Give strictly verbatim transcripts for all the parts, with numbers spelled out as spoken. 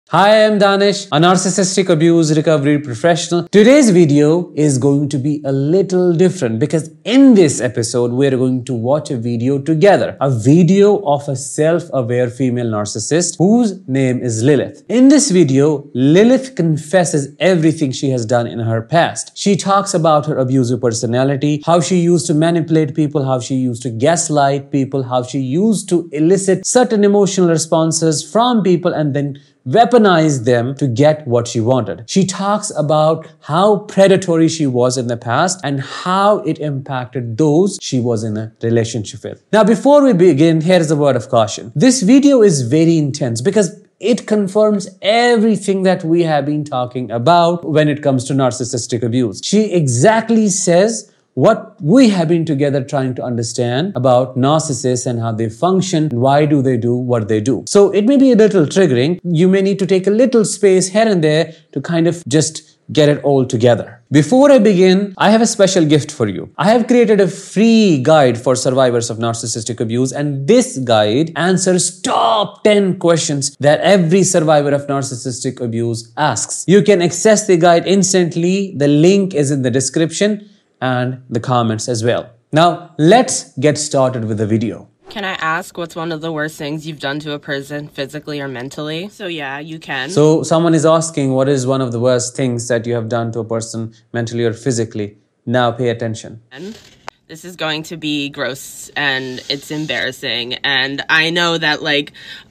Hi, I'm Danish, a narcissistic abuse recovery professional. Today's video is going to be a little different because in this episode, we're going to watch a video together. A video of a self-aware female narcissist whose name is Lilith. In this video, Lilith confesses everything she has done in her past. She talks about her abusive personality, how she used to manipulate people, how she used to gaslight people, how she used to elicit certain emotional responses from people and then weaponize them to get what she wanted. She talks about how predatory she was in the past and how it impacted those she was in a relationship with. Now, before we begin, here's a word of caution. This video is very intense because it confirms everything that we have been talking about when it comes to narcissistic abuse. She exactly says what we have been together trying to understand about narcissists and how they function, why do they do what they do. So it may be a little triggering. You may need to take a little space here and there to kind of just get it all together. Before I begin, I have a special gift for you. I have created a free guide for survivors of narcissistic abuse, and this guide answers top ten questions that every survivor of narcissistic abuse asks. You can access the guide instantly. The link is in the description and the comments as well. Now, let's get started with the video. Can I ask what's one of the worst things you've done to a person physically or mentally? So yeah, you can. So someone is asking what is one of the worst things that you have done to a person mentally or physically. Now pay attention. This is going to be gross and it's embarrassing. And I know that like,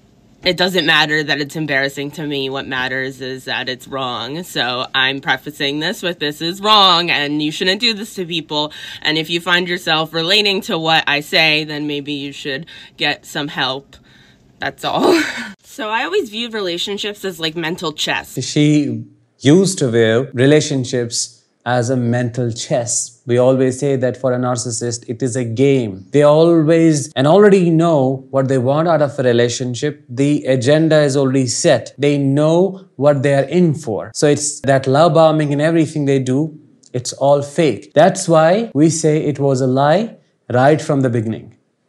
it doesn't matter that it's embarrassing to me. What matters is that it's wrong. So I'm prefacing this with this is wrong and you shouldn't do this to people. And if you find yourself relating to what I say, then maybe you should get some help. That's all. So I always viewed relationships as like mental chess. She used to view relationships as a mental chess. We always say that for a narcissist, it is a game. They always and already know what they want out of a relationship. The agenda is already set. They know what they are in for. So it's that love bombing and everything they do, it's all fake. That's why we say it was a lie right from the beginning.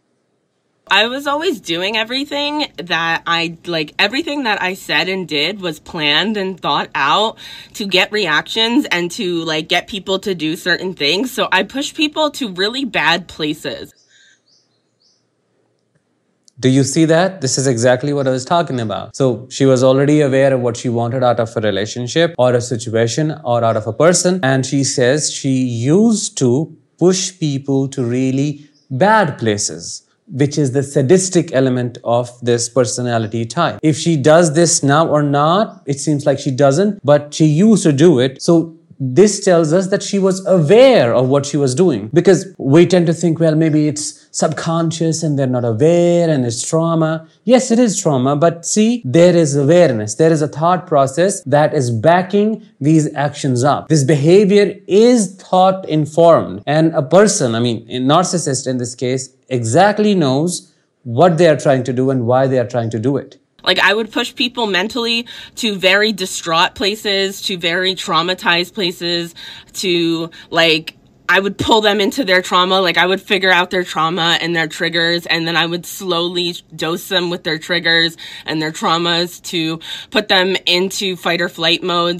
I was always doing everything that I, like, everything that I said and did was planned and thought out to get reactions and to, like, get people to do certain things. So I pushed people to really bad places. Do you see that? This is exactly what I was talking about. So she was already aware of what she wanted out of a relationship or a situation or out of a person. And she says she used to push people to really bad places, which is the sadistic element of this personality type. If she does this now or not, it seems like she doesn't, but she used to do it. So this tells us that she was aware of what she was doing, because we tend to think, well, maybe it's subconscious and they're not aware and it's trauma. Yes, it is trauma, but see, there is awareness. There is a thought process that is backing these actions up. This behavior is thought informed, and a person, I mean, a narcissist in this case, exactly knows what they are trying to do and why they are trying to do it. Like, I would push people mentally to very distraught places, to very traumatized places, to, like, I would pull them into their trauma. Like, I would figure out their trauma and their triggers, and then I would slowly dose them with their triggers and their traumas to put them into fight or flight modes.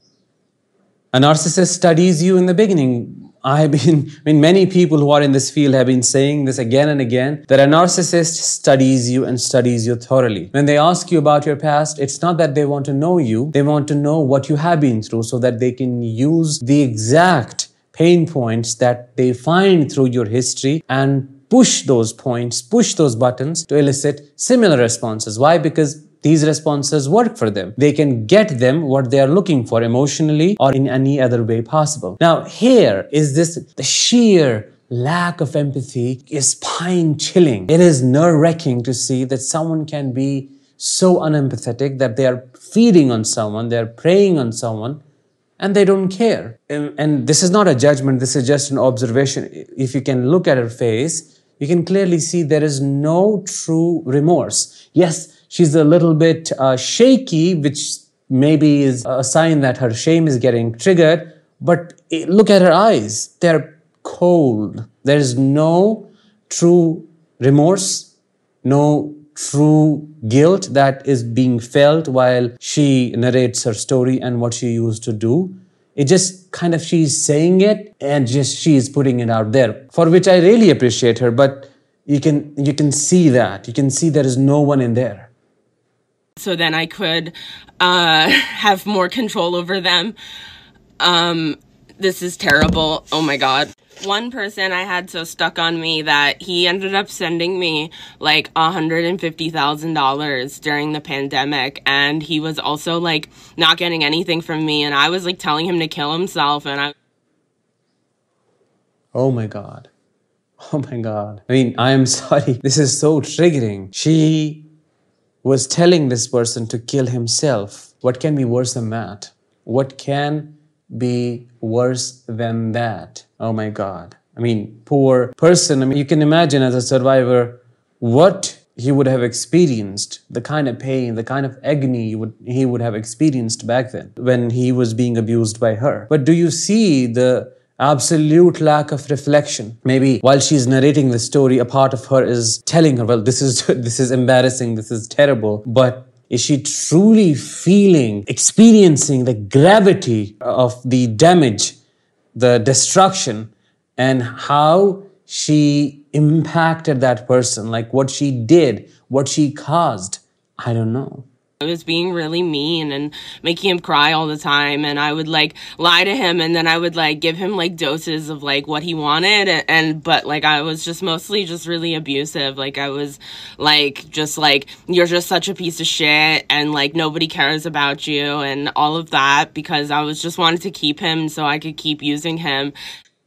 A narcissist studies you in the beginning. I've been, I mean, many people who are in this field have been saying this again and again, that a narcissist studies you and studies you thoroughly. When they ask you about your past, it's not that they want to know you, they want to know what you have been through so that they can use the exact pain points that they find through your history and push those points, push those buttons to elicit similar responses. Why? Because these responses work for them. They can get them what they are looking for emotionally or in any other way possible. Now, here is this, the sheer lack of empathy is spine-chilling. It is nerve-wracking to see that someone can be so unempathetic that they are feeding on someone, they are preying on someone, and they don't care. And, and this is not a judgment, this is just an observation. If you can look at her face, you can clearly see there is no true remorse. Yes, she's a little bit uh, shaky, which maybe is a sign that her shame is getting triggered. But look at her eyes. They're cold. There is no true remorse, no true guilt that is being felt while she narrates her story and what she used to do. It just kind of, she's saying it and just she's putting it out there, for which I really appreciate her. But you can you can see that. You can see there is no one in there. So then I could uh, have more control over them. Um, this is terrible. Oh my God. One person I had so stuck on me that he ended up sending me like one hundred fifty thousand dollars during the pandemic. And he was also like not getting anything from me. And I was like telling him to kill himself. And I. Oh my God. Oh my God. I mean, I am sorry. This is so triggering. She was telling this person to kill himself. What can be worse than that? What can be worse than that? Oh my God. I mean, poor person. I mean, you can imagine as a survivor what he would have experienced, the kind of pain, the kind of agony he would, he would have experienced back then when he was being abused by her. But do you see the absolute lack of reflection? Maybe while she's narrating the story, a part of her is telling her, well, this is this is embarrassing, this is terrible. But is she truly feeling, experiencing the gravity of the damage, the destruction, and how she impacted that person, like what she did, what she caused? I don't know. I was being really mean and making him cry all the time, and I would like lie to him, and then I would like give him like doses of like what he wanted, and, and but like I was just mostly just really abusive. Like I was like just like, you're just such a piece of shit, and like nobody cares about you and all of that, because I was just wanted to keep him so I could keep using him.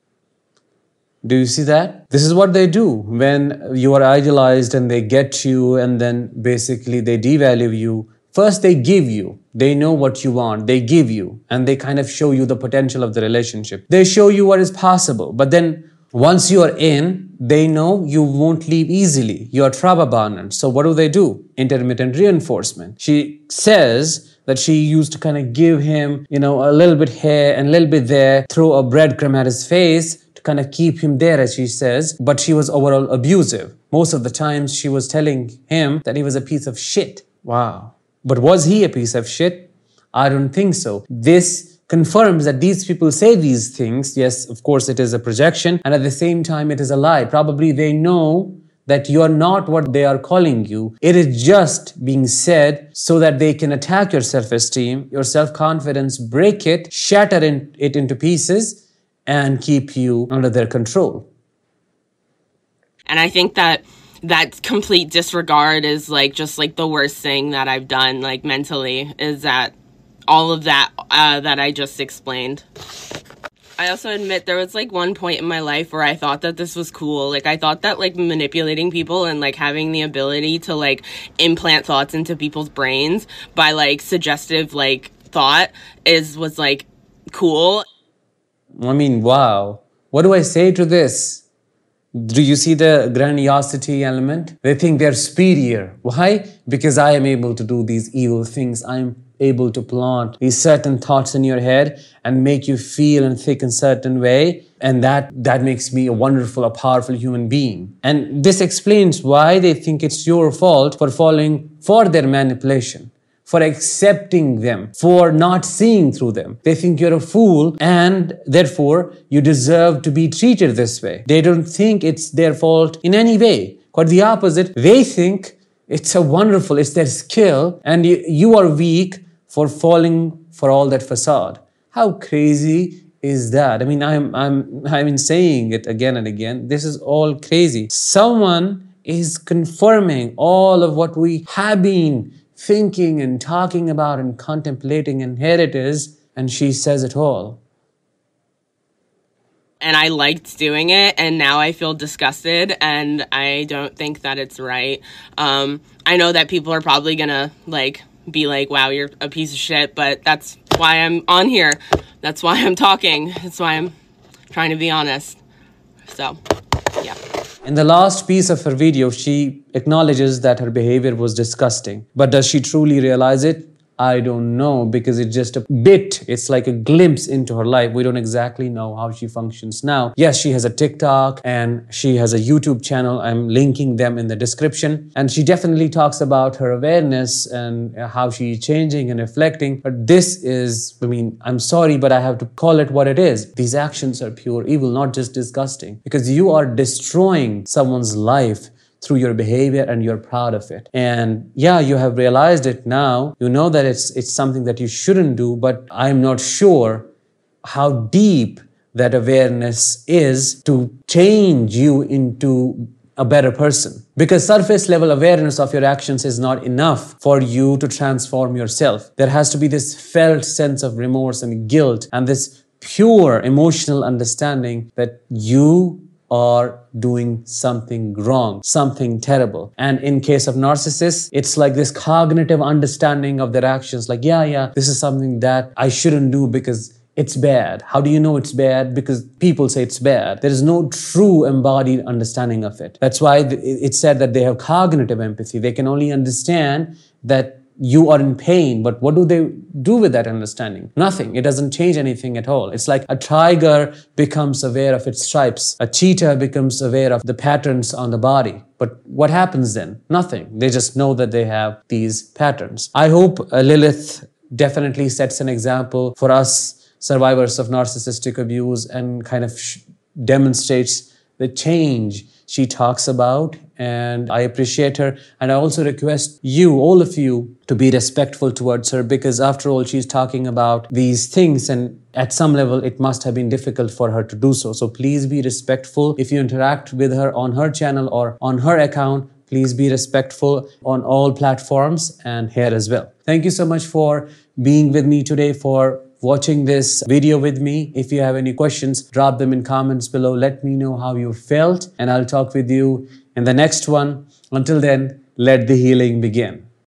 Do you see that? This is what they do when you are idolized and they get you, and then basically they devalue you. First, they give you. They know what you want. They give you. And they kind of show you the potential of the relationship. They show you what is possible. But then once you are in, they know you won't leave easily. You are trauma-bonded. So what do they do? Intermittent reinforcement. She says that she used to kind of give him, you know, a little bit here and a little bit there, throw a breadcrumb at his face to kind of keep him there, as she says. But she was overall abusive. Most of the times she was telling him that he was a piece of shit. Wow. But was he a piece of shit? I don't think so. This confirms that these people say these things. Yes, of course, it is a projection. And at the same time, it is a lie. Probably they know that you are not what they are calling you. It is just being said so that they can attack your self-esteem, your self-confidence, break it, shatter it into pieces, and keep you under their control. And I think that that complete disregard is like just like the worst thing that I've done, like mentally, is that all of that uh, that I just explained. I also admit there was like one point in my life where I thought that this was cool. Like I thought that like manipulating people and like having the ability to like implant thoughts into people's brains by like suggestive like thought is was like cool. I mean, wow. What do I say to this? Do you see the grandiosity element? They think they're superior. Why? Because I am able to do these evil things. I'm able to plant these certain thoughts in your head and make you feel and think in a certain way. And that, that makes me a wonderful, a powerful human being. And this explains why they think it's your fault for falling for their manipulation, for accepting them, for not seeing through them. They think you're a fool and therefore you deserve to be treated this way. They don't think it's their fault in any way. Quite the opposite. They think it's a wonderful, it's their skill, and you, you are weak for falling for all that facade. How crazy is that? I mean, I'm, I'm, I've been saying it again and again. This is all crazy. Someone is confirming all of what we have been thinking and talking about and contemplating, and here it is, and she says it all. And I liked doing it, and now I feel disgusted, and I don't think that it's right. Um, I know that people are probably gonna like be like, wow, you're a piece of shit, but that's why I'm on here. That's why I'm talking. That's why I'm trying to be honest. So, yeah. In the last piece of her video, she acknowledges that her behavior was disgusting. But does she truly realize it? I don't know, because it's just a bit, it's like a glimpse into her life. We don't exactly know how she functions now. Yes, she has a TikTok and she has a YouTube channel. I'm linking them in the description. And she definitely talks about her awareness and how she's changing and reflecting. But this is, I mean, I'm sorry, but I have to call it what it is. These actions are pure evil, not just disgusting, because you are destroying someone's life through your behavior and you're proud of it. And yeah, you have realized it now. You know that it's it's something that you shouldn't do, but I'm not sure how deep that awareness is to change you into a better person. Because surface level awareness of your actions is not enough for you to transform yourself. There has to be this felt sense of remorse and guilt and this pure emotional understanding that you are doing something wrong, something terrible. And in case of narcissists, it's like this cognitive understanding of their actions. Like, yeah, yeah, this is something that I shouldn't do because it's bad. How do you know it's bad? Because people say it's bad. There is no true embodied understanding of it. That's why it's said that they have cognitive empathy. They can only understand that you are in pain, but what do they do with that understanding? Nothing. It doesn't change anything at all. It's like a tiger becomes aware of its stripes. A cheetah becomes aware of the patterns on the body. But what happens then? Nothing. They just know that they have these patterns. I hope uh, Lilith definitely sets an example for us survivors of narcissistic abuse and kind of sh- demonstrates the change she talks about, and I appreciate her. And I also request you, all of you, to be respectful towards her, because after all, she's talking about these things, and at some level, it must have been difficult for her to do so. So please be respectful. If you interact with her on her channel or on her account, please be respectful on all platforms and here as well. Thank you so much for being with me today, for watching this video with me. If you have any questions, drop them in comments below. Let me know how you felt, and I'll talk with you in the next one. Until then, let the healing begin.